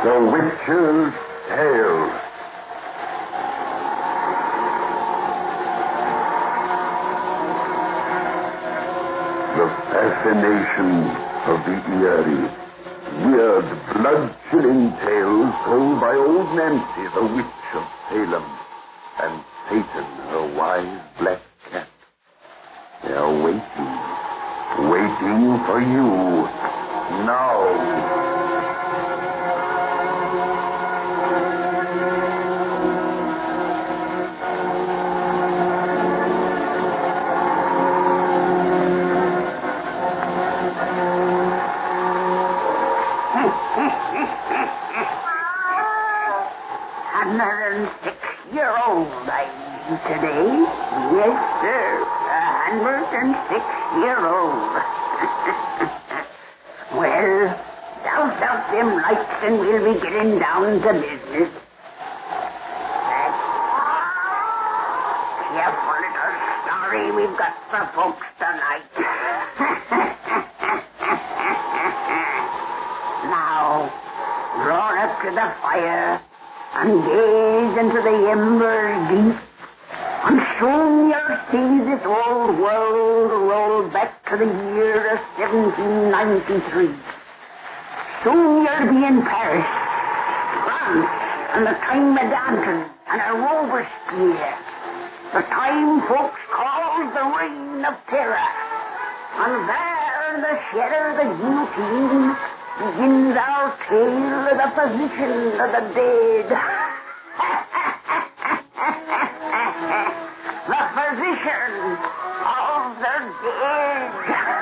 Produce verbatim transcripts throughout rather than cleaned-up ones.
The Witch's Tale. The fascination of the eerie, weird, blood-chilling tales told by old Nancy, the witch of Salem, and Satan, her wise black cat. They are waiting, waiting for you, now. Six-year-old I am today. Yes, sir. A hundred and six-year-old. Well, douse out them lights and we'll be getting down to business. That careful little story we've got for folks tonight. Now, draw up to the fire and gaze into the embers deep, and soon you'll see this old world roll back to the year of seventeen ninety-three. Soon you'll be in Paris, France, and the time of Danton and a Robespierre, the time folks call the Reign of Terror. And there in the shadow of the guillotine begins our tale of the position of the dead. The position of the dead.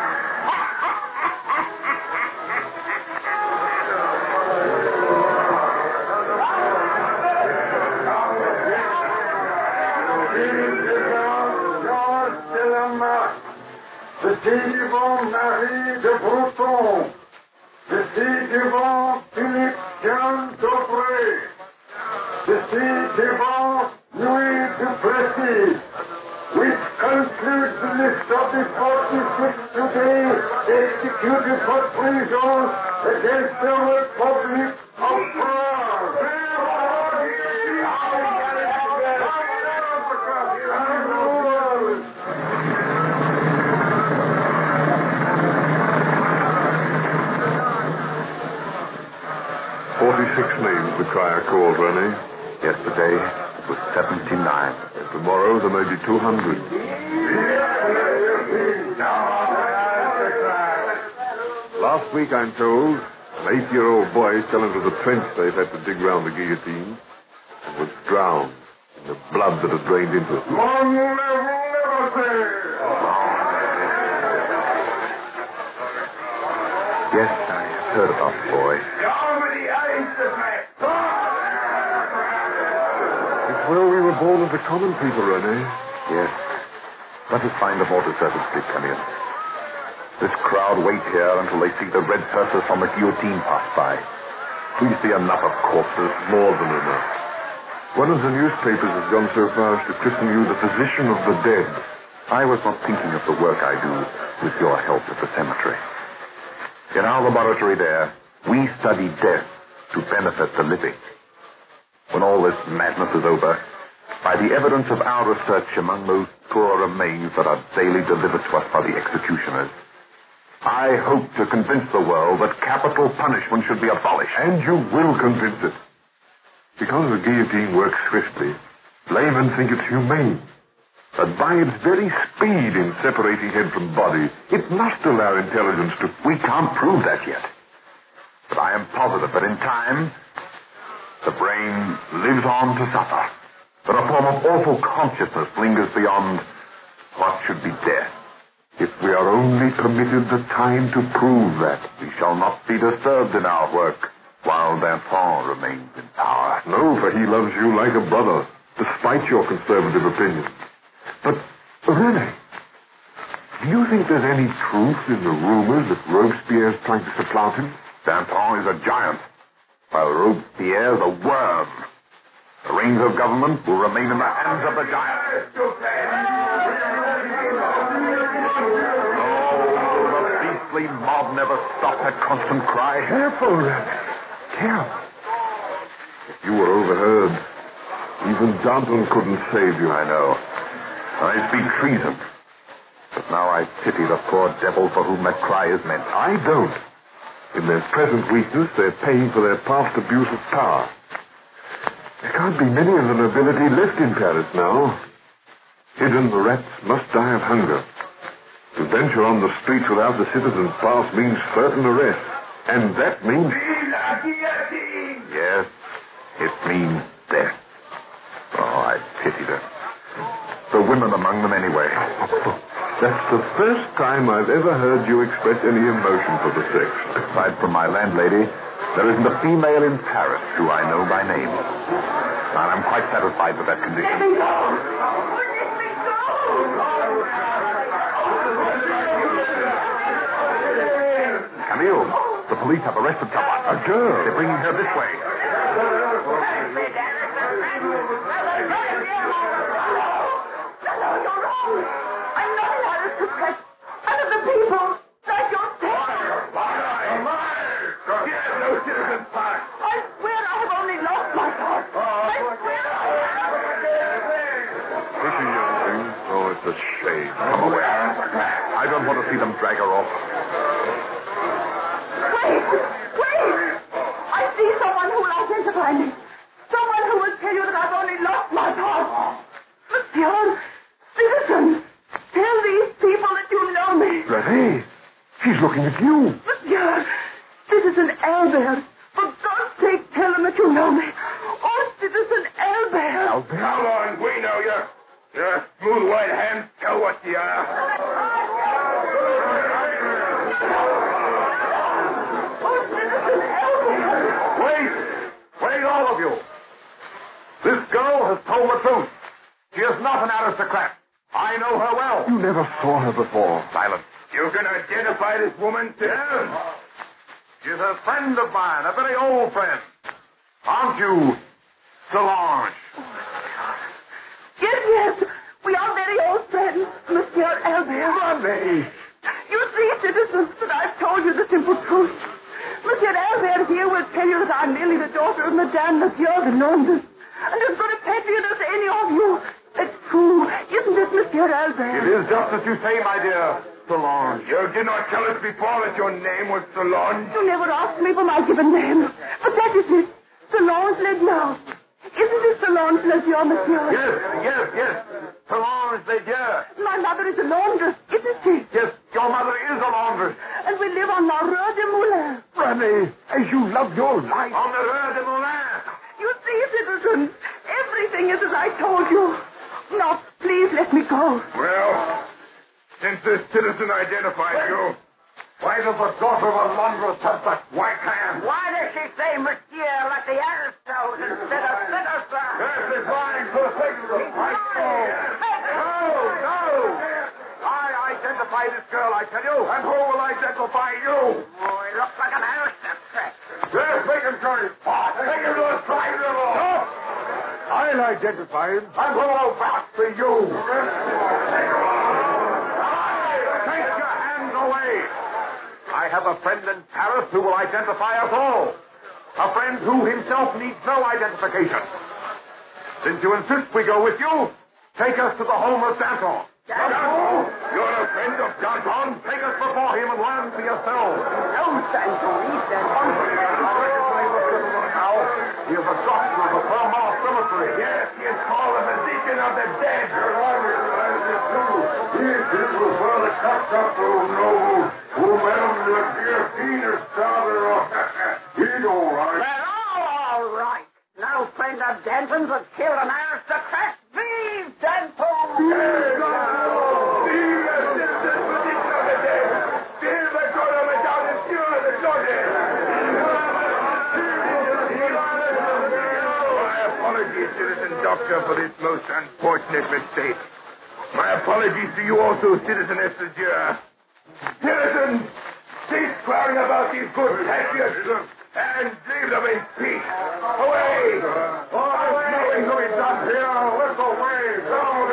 Petit devant Marie de Breton. Petit devant Philippe Jean Dobré. Petit devant Louis Duplessis. Which concludes the list of the forty-six today executed for treason against the Republic of France. Forty-six names the crier called, Rene. Yesterday, it was seventy-nine. Tomorrow, there may be two hundred. Last week, I'm told, an eight-year-old boy fell into the trench they've had to dig round the guillotine and was drowned in the blood that had drained into it. Long live liberty! Yes, I heard about the boy. It's well we were born of the common people, Rene. Yes. Let us find the mortar servants, please come in. This crowd wait here until they see the red hearses on the guillotine pass by. We see enough of corpses. More than enough. One of the newspapers has gone so far as to christen you the physician of the dead. I was not thinking of the work I do with your help at the cemetery. In our laboratory there, we study death to benefit the living. When all this madness is over, by the evidence of our research among those poor remains that are daily delivered to us by the executioners, I hope to convince the world that capital punishment should be abolished. And you will convince it. Because the guillotine works swiftly, laymen think it's humane. But by its very speed in separating head from body, it must allow intelligence to... We can't prove that yet. But I am positive that in time, the brain lives on to suffer. That a form of awful consciousness lingers beyond what should be death. If we are only permitted the time to prove that, we shall not be disturbed in our work while Danton remains in power. No, for he loves you like a brother, despite your conservative opinions. But, Rene, do you think there's any truth in the rumors that Robespierre's trying to supplant him? Danton is a giant, while Robespierre's a worm. The reins of government will remain in the hands of the giant. Oh, the beastly mob never stopped that constant cry. Careful, Rene. Careful. You were overheard. Even Danton couldn't save you. I know. I speak treason. But now I pity the poor devil for whom that cry is meant. I don't. In their present weakness, they're paying for their past abuse of power. There can't be many of the nobility left in Paris now. Hidden, the rats must die of hunger. To venture on the streets without the citizen's pass means certain arrest. And that means... Yes, it means death. Oh, I pity them. The women among them anyway. That's the first time I've ever heard you express any emotion for the sex. Aside from my landlady, there isn't a female in Paris who I know by name. And I'm quite satisfied with that condition. Let me go! Let me go! Camille, the police have arrested someone. A girl. They're bringing her this way. It's a shame. Come away. I don't want to see them drag her off. Wait! Wait! I see someone who will identify me. Someone who will tell you that I've only lost my pass. Monsieur, citizen, tell these people that you know me. René, she's looking at you. Monsieur, Citizen Albert, for God's sake, tell them that you know me. Oh, Citizen Albert. Albert? Come on, we know you. Your smooth white hands tell what you are. Oh, Citizen Albert. Wait! Wait, all of you! This girl has told the truth. She is not an aristocrat. I know her well. You never saw her before. Silence. You can identify this woman, too? Yes. She's a friend of mine, a very old friend. Aren't you, Solange? Yes, yes. We are very old friends, Monsieur Albert. René! You see, citizens, that I've told you the simple truth. Monsieur Albert here will tell you that I'm merely the daughter of Madame Monsieur de Londres, and as good a patriot as any of you. It's true, isn't it, Monsieur Albert? It is just as you say, my dear Solange. You did not tell us before that your name was Solange. You never asked me for my given name, but that is it. Solange Ledieu. Isn't it Solange Ledieu, Monsieur? Yes, yes, yes. Solange Ledieu. My mother is a laundress, isn't she? Yes, your mother is a laundress. And we live on La Rue de Moulin. René, as you love your life. On the Rue de Moulin. You see, citizens, everything is as I told you. Now, please let me go. Well, since this citizen identified you, Why does the daughter of a laundress have such white hands? Why does she say Monsieur like the Aristos instead of citizen? Yes, it's lying for the sake of the fight. No, no. I identify this girl, I tell you. And who will identify you? Oh, he looks like an aristocrat. Yes, make him turn his paw. Take him to the tribunal. No. I'll identify him. And who will vouch for you? Take your hands away. I have a friend in Paris who will identify us all. A friend who himself needs no identification. Since you insist we go with you, take us to the home of Danton. Danton? You're a friend of Danton? Take us before him and learn for yourselves. No, Danton, he's dead. I recognize this gentleman now. He is a doctor of the Fermont Cemetery. Yes, he is called a physician of the dead. Your honor, it too. Yes, this was for the cut up who know who Madame Le Guillotine's father. He's all right. They're all all right. No friend of Danton's would kill an aristocrat. Vive Danton! Vive le citizen physician of the dead. Vive le corps of Madame Monsieur de Londres. My apologies, citizen doctor, for this most unfortunate mistake. My apologies to you also, citizeness Ledieu. Citizens, cease crowding about these good patriots and leave them in peace. Away! Oh, there's nothing to be done here. Let's away. Come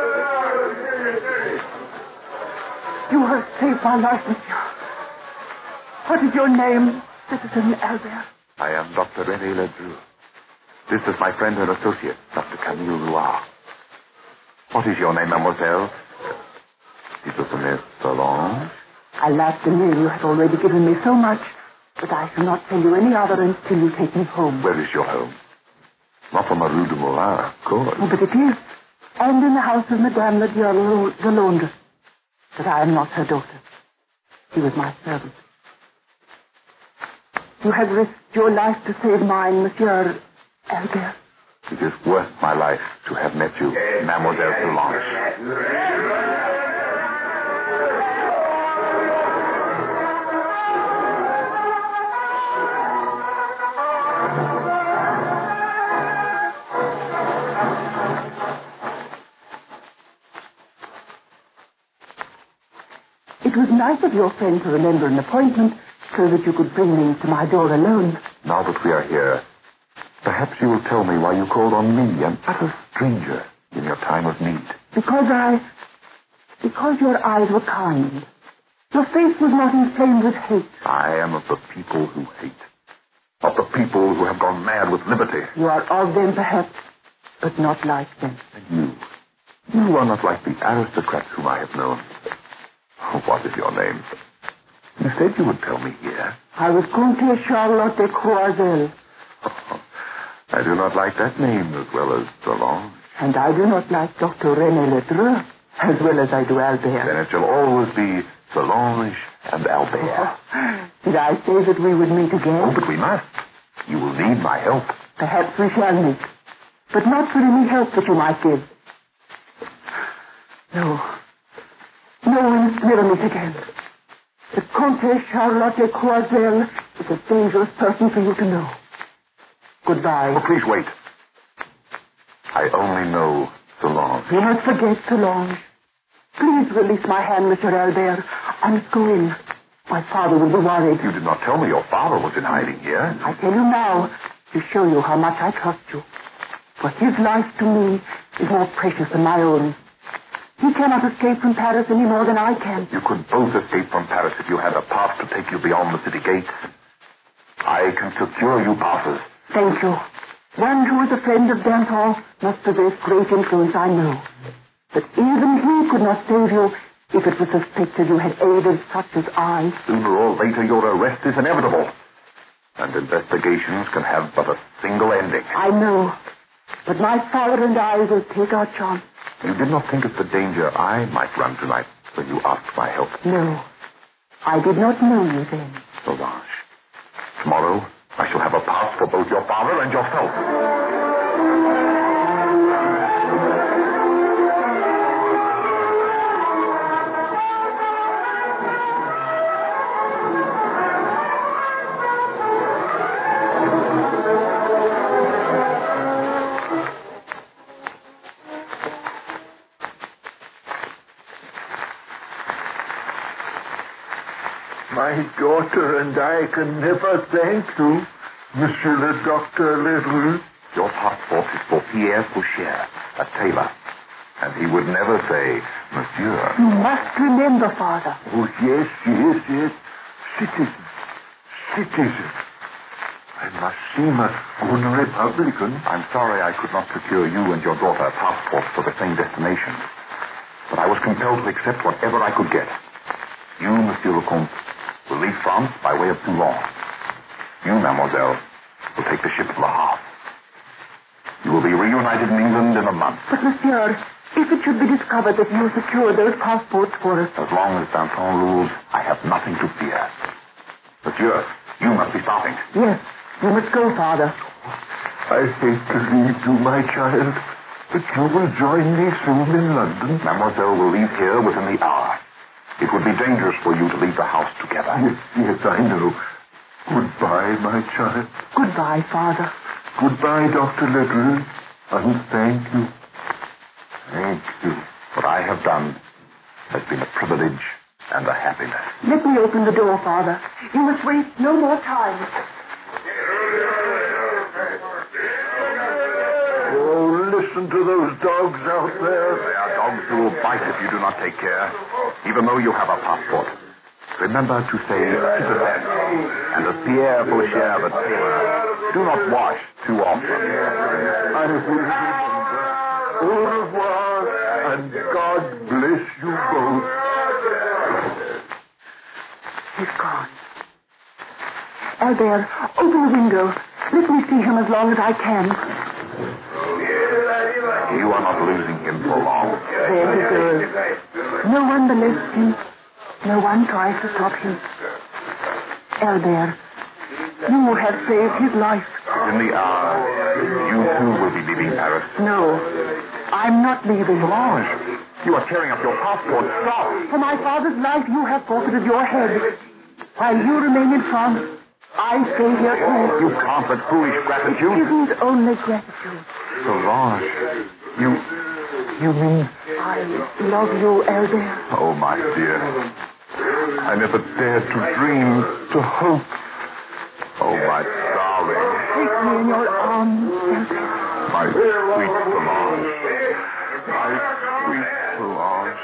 You have saved my life, Monsieur. What is your name, Citizen Albert? I am Doctor René Ledru. This is my friend and associate, Doctor Camille Loire. What is your name, mademoiselle? Citizeness Solange? Alas, the name you have already given me so much that I shall not tell you any other until you take me home. Where is your home? Not on the Rue de Moulin, of course. Oh, but it is. And in the house of Madame la Dior, the laundress. But I am not her daughter. She was my servant. You have risked your life to save mine, Monsieur Albert. It is worth my life to have met you, Mademoiselle Solange. It was nice of your friend to remember an appointment so that you could bring me to my door alone. Now that we are here, perhaps you will tell me why you called on me, an utter stranger, in your time of need. Because I... Because your eyes were kind. Your face was not inflamed with hate. I am of the people who hate. Of the people who have gone mad with liberty. You are of them, perhaps, but not like them. And you? You are not like the aristocrats whom I have known. What is your name? You said you would tell me here. I was Comtesse Charlotte de Croiselle. Oh, I do not like that name as well as Solange. And I do not like Doctor René Ledru as well as I do Albert. Then it shall always be Solange and Albert. Oh, did I say that we would meet again? Oh, but we must. You will need my help. Perhaps we shall meet. But not for any help that you might give. No. No, we must never meet again. The Comtesse Charlotte de Croiselle is a dangerous person for you to know. Goodbye. Oh, please wait. I only know Solange. You must forget Solange. Please release my hand, Monsieur Albert. I must go in. My father will be worried. You did not tell me your father was in hiding here. I tell you now to show you how much I trust you. For his life to me is more precious than my own. He cannot escape from Paris any more than I can. You could both escape from Paris if you had a pass to take you beyond the city gates. I can secure you passes. Thank you. One who is a friend of Danton must possess great influence, I know. But even he could not save you if it was suspected you had aided such as I. Sooner or later, your arrest is inevitable. And investigations can have but a single ending. I know. But my father and I will take our chance. You did not think of the danger I might run tonight when you asked my help. No. I did not know you then. Solange, tomorrow I shall have a pass for both your father and yourself. My daughter and I can never thank you, Monsieur le Docteur Ledru. Your passport is for Pierre Foucher, a tailor. And he would never say, Monsieur. You must remember, Father. Oh, yes, yes, yes. Citizen. Citizen. I must seem a good Republican. I'm sorry I could not procure you and your daughter passports for the same destination. But I was compelled to accept whatever I could get. You, Monsieur le Comte, will leave France by way of Toulon. You, mademoiselle, will take the ship to Le Havre. You will be reunited in England in a month. But, monsieur, if it should be discovered that you secured those passports for us... As long as Danton rules, I have nothing to fear. Monsieur, you must be stopping. Yes, you must go, Father. I hate to leave you, my child, but you will join me soon in London. Mademoiselle will leave here within the hour. It would be dangerous for you to leave the house together. Yes, yes, I know. Goodbye, my child. Goodbye, Father. Goodbye, Doctor Ledru. And thank you. Thank you. What I have done has been a privilege and a happiness. Let me open the door, Father. You must waste no more time. Oh, listen to those dogs out there. They are dogs who will bite if you do not take care, even though you have a passport. remember to say citizen, and as Pierre Faucher, the tailor, do not wash too often. I will remember. Au revoir, and God bless you both. He's gone. Albert, open the window. Let me see him as long as I can. You are not losing him for long. There he goes. No one molests him. No one tries to stop him. Albert, you have saved his life. In the hour, you too will be leaving Paris. No, I'm not leaving. Solange, you are tearing up your passport. Stop. For my father's life, you have forfeited your head. While you remain in France, I stay here too. You can't let foolish gratitude. It isn't only gratitude. Solange, you... you mean... I love you, Albert. Oh, my dear. I never dared to dream, to hope. Oh, my darling. Take me in your arms, Albert. My sweet Solange. My sweet Solange.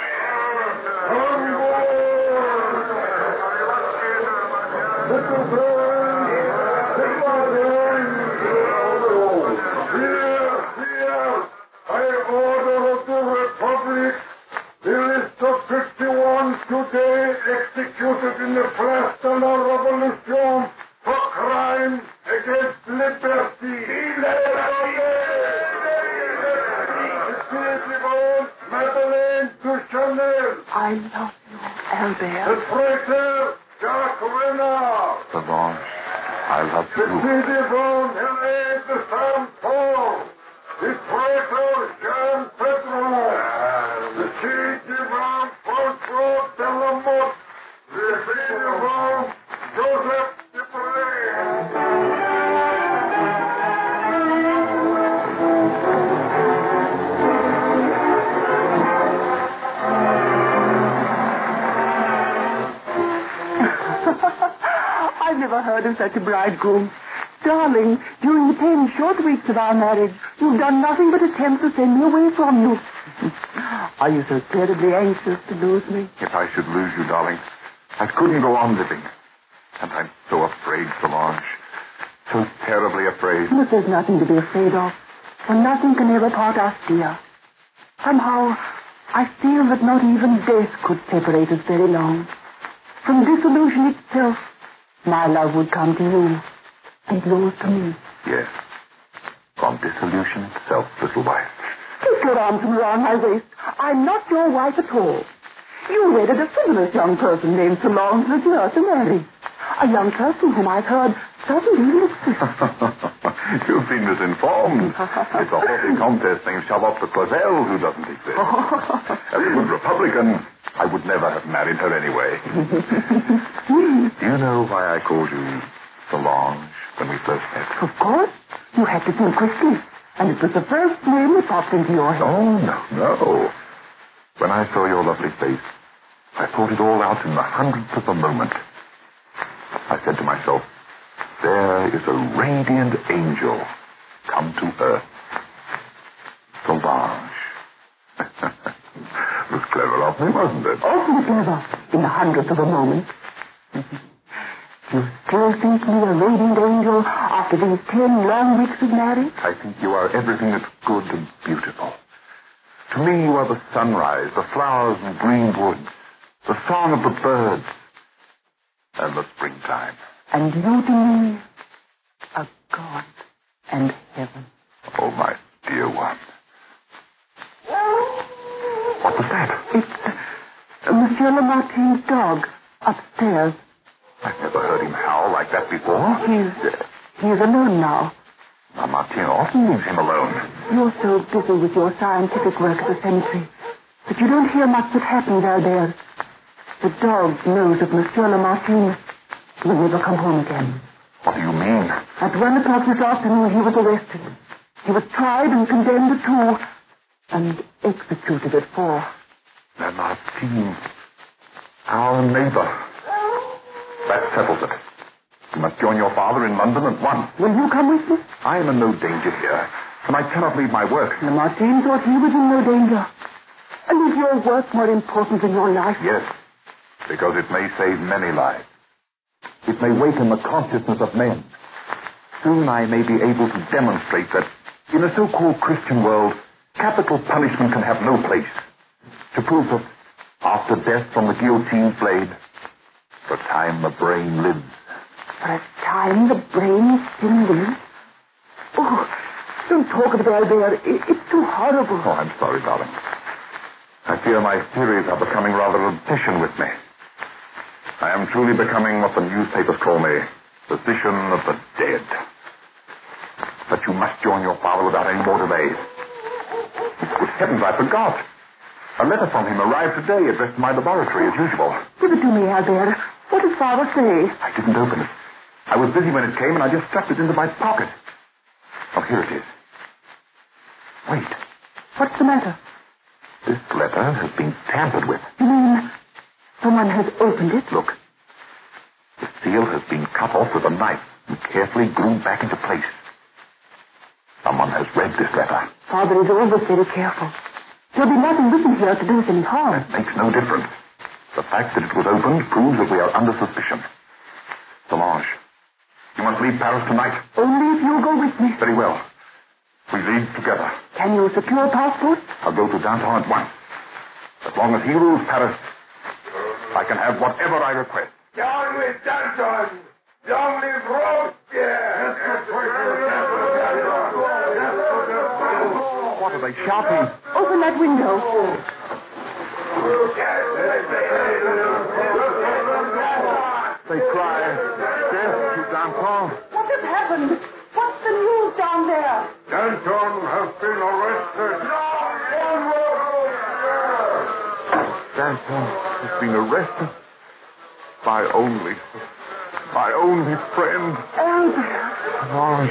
Today executed in the Place de la Revolution for crime against liberty. Madeleine Duchanel. I love you, Albert. The traitor, Jacques Renard. Solange, I love The you. citizen Helene de Saint-Paul. The traitor, Jean Pedro. The citizen François Delamotte. The citizen Joseph Dupre. I've never heard of such a bridegroom. Darling, during the ten short weeks of our marriage, you've done nothing but attempt to send me away from you. Are you so terribly anxious to lose me? If I should lose you, darling, I couldn't go on living. And I'm so afraid, Solange. So terribly afraid. But there's nothing to be afraid of, for nothing can ever part us, dear. Somehow, I feel that not even death could separate us very long. From dissolution itself, my love would come to you, and yours to me. Yes. From dissolution itself, little wife. Take your arms around my waist. I'm not your wife at all. You wedded a frivolous young person named Solange Lesueur to marry. A young person whom I've heard doesn't even exist. You've been misinformed. It's a haughty countess named Charlotte de Clausel who doesn't exist. As a good Republican, I would never have married her anyway. Do you know why I called you Solange when we first met? Of course. You had to think quickly. And it was the first name that popped into your head. Oh, no, no. When I saw your lovely face, I thought it all out in the hundredth of a moment. I said to myself, there is a radiant angel come to earth. Solange. It was clever of me, wasn't it? Awfully clever. In the hundredth of a moment. You still think me a radiant angel after these ten long weeks of marriage? I think you are everything that's good and beautiful. To me, you are the sunrise, the flowers and green woods, the song of the birds, and the springtime. And you to me, a God and heaven. Oh, my dear one. What was that? It's uh, Monsieur Lamartine's dog upstairs. I've never heard him howl like that before. He's, uh, he's alone now. Lamartine often leaves him alone. You're so busy with your scientific work at the cemetery that you don't hear much that happens out there. The dog knows that Monsieur Lamartine will never come home again. What do you mean? At one o'clock this afternoon, he was arrested. He was tried and condemned to two, and executed at four. Lamartine, our neighbor. That settles it. You must join your father in London at once. Will you come with me? I am in no danger here, and I cannot leave my work. Lamartine thought he was in no danger. And is your work more important than your life? Yes. Because it may save many lives. It may waken the consciousness of men. Soon I may be able to demonstrate that in a so-called Christian world, capital punishment can have no place. To prove that after death from the guillotine's blade, for a time the brain lives. For a time the brain still lives? Oh, don't talk of it, Albert. It, it's too horrible. Oh, I'm sorry, darling. I fear my theories are becoming rather an obsession with me. I am truly becoming what the newspapers call me, physician of the dead. But you must join your father without any more delay. Good heavens, I forgot. A letter from him arrived today, addressed to my laboratory as usual. Give it to me, Albert. What does Father say? I didn't open it. I was busy when it came, and I just stuffed it into my pocket. Oh, here it is. Wait. What's the matter? This letter has been tampered with. You mean someone has opened it? Look. The seal has been cut off with a knife and carefully glued back into place. Someone has read this letter. Father is always very careful. There'll be nothing written here to do us any harm. That makes no difference. The fact that it was opened proves that we are under suspicion. Solange, you must leave Paris tonight. Only if you go with me. Very well. We leave together. Can you secure a passport? I'll go to Danton at once. As long as he rules Paris, I can have whatever I request. Down with Danton! Long live Robespierre! What are they shouting? Open that window. They cry, death to Danton. What has happened? What's the news down there? Danton has been arrested. Danton has been arrested. My only, my only friend. Albert. Solange.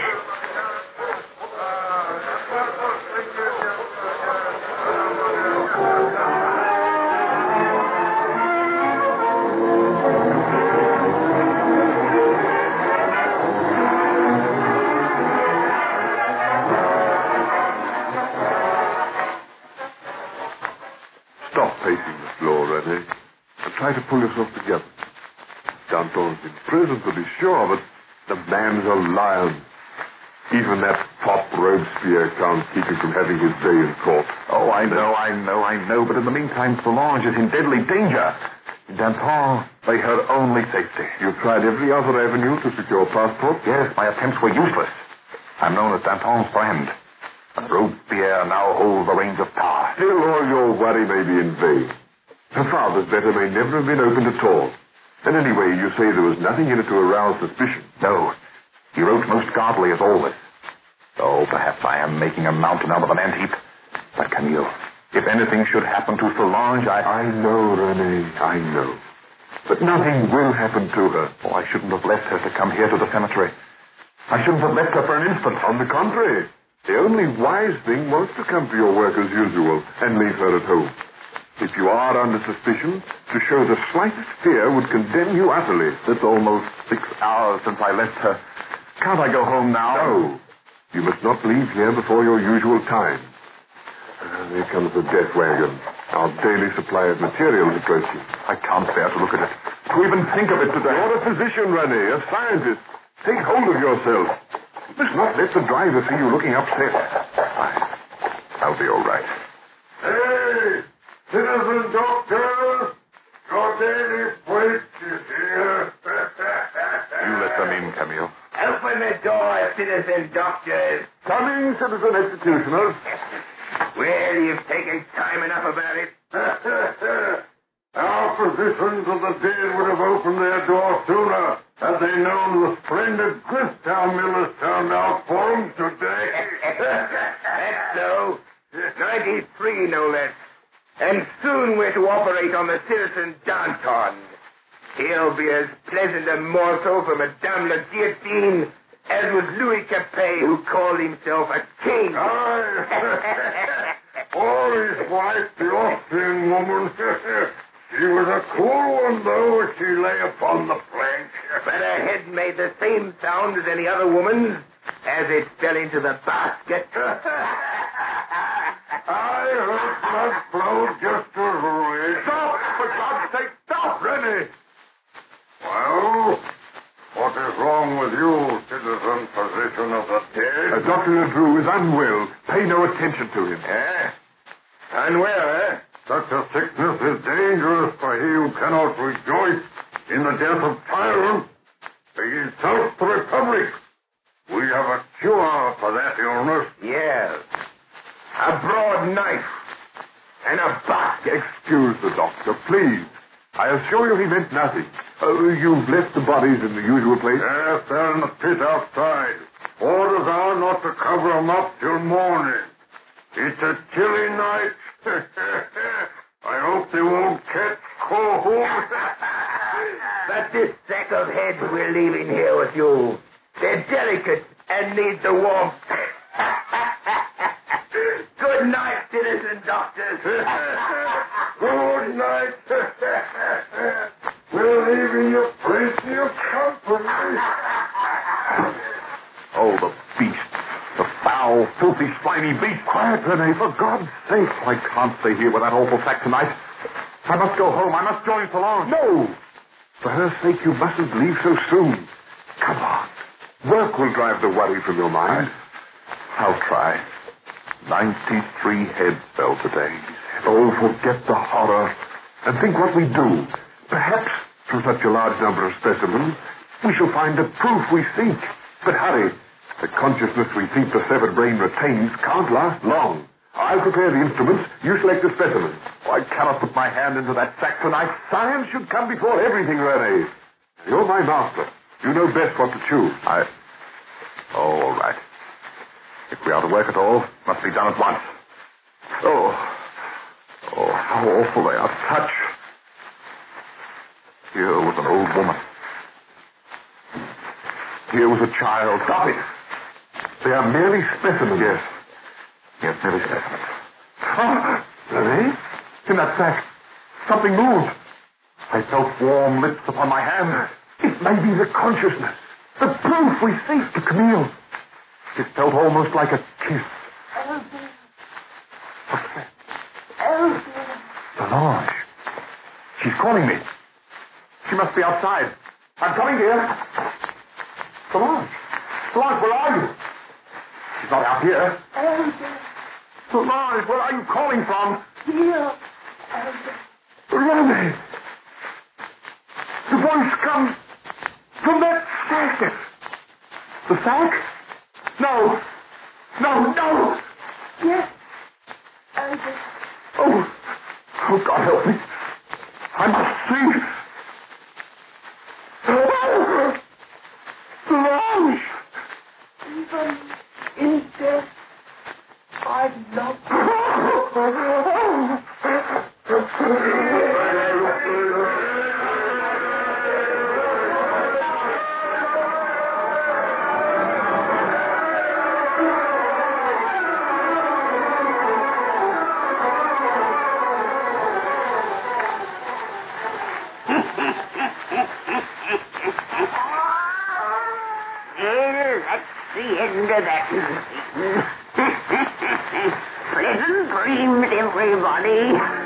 Stop pacing the floor, René, and try to pull yourself together. Danton's in prison, to be sure, but the man's a lion. Even that fop Robespierre can't keep him from having his day in court. Oh, I know, I know, I know, but in the meantime, Solange is in deadly danger. Danton lay her only safety. You've tried every other avenue to secure a passport? Yes, my attempts were useless. I'm known as Danton's friend. And Robespierre now holds the reins of power. Still, all your worry may be in vain. Her father's letter may never have been opened at all. And anyway, you say there was nothing in it to arouse suspicion. No. He wrote most guardedly as always. Oh, perhaps I am making a mountain out of an ant heap. But, Camille, if anything should happen to Solange, I... I know, René, I know. But nothing will happen to her. Oh, I shouldn't have left her to come here to the cemetery. I shouldn't have left her for an instant. On the contrary, the only wise thing was to come to your work as usual and leave her at home. If you are under suspicion, to show the slightest fear would condemn you utterly. It's almost six hours since I left her. Can't I go home now? No. You must not leave here before your usual time. Uh, there comes the death wagon. Our daily supply of materials approaching. I can't bear to look at it. To even think of it today. You're a physician, René, a scientist. Take hold of yourself. You must not let the driver see you looking upset. I, I'll be all right. Hey! Citizen Doctor, your daily plate is here. You let them in, Camille. Open the door, Citizen Doctor. Coming, citizen executioner. Well, you've taken time enough about it. Our physicians of the dead would have opened their door sooner had they known the splendid Christown mill has turned out for them today. That's so. ninety-three, no less. And soon we're to operate on the citizen Danton. He'll be as pleasant a morsel for Madame la Guillotine as was Louis Capet, who called himself a king. Aye. Or his wife, the Austrian woman. She was a cool one, though, as she lay upon the plank. But her head made the same sound as any other woman's as it fell into the basket. I heard blood flow just as right. Stop! For God's sake, stop, René! Doctor Drew is unwell. Pay no attention to him. Eh? Unwell, eh? Such a sickness is dangerous for he who cannot rejoice in the death of tyrants. He insults the Republic. We have a cure for that illness. Yes. A broad knife. And a bat. Excuse the doctor, please. I assure you he meant nothing. Uh, you've left the bodies in the usual place? Yes, they're in the pit outside. Orders are not to cover them up till morning. It's a chilly night. I hope they won't catch cold. But this sack of heads we're leaving here with you, they're delicate and need the warmth. Good night, citizen doctors. Good night. We're leaving you plenty of company. Oh, the beast. The foul, filthy, slimy beast. Quiet, Rene, for God's sake. I can't stay here with that awful sack tonight. I must go home. I must join Solange. No! For her sake, you mustn't leave so soon. Come on. Work will drive the worry from your mind. I'll try. Ninety-three heads fell today. Oh, forget the horror. And think what we do. Perhaps, from such a large number of specimens, we shall find the proof we seek. But hurry. The consciousness we think the severed brain retains can't last long. I'll prepare the instruments. You select the specimens. Oh, I cannot put my hand into that sack tonight. Science should come before everything, Rene. You're my master. You know best what to choose. I... Oh, all right. If we are to work at all, it must be done at once. Oh. Oh, how awful they are to touch. Here was an old woman. Here was a child. Stop it. They are merely specimens. Yes. Yes, merely specimens. Oh, Rene? In that sack, something moved. I felt warm lips upon my hands. It may be the consciousness. The proof we seek to Camille. It felt almost like a kiss. Elsie. What's that? Elsie. Solange. She's calling me. She must be outside. I'm coming, dear. Solange. Solange, where are you? She's not out here. Elsie. Solange, where are you calling from? Here. Elsie. Rene! The voice comes from that sack. The sack? No. No, no. Yes. Elsie. Oh. Oh, God help me. I must see. Oh. Solange. Even in death, I love the end of that meeting. Pleasant dreams, everybody.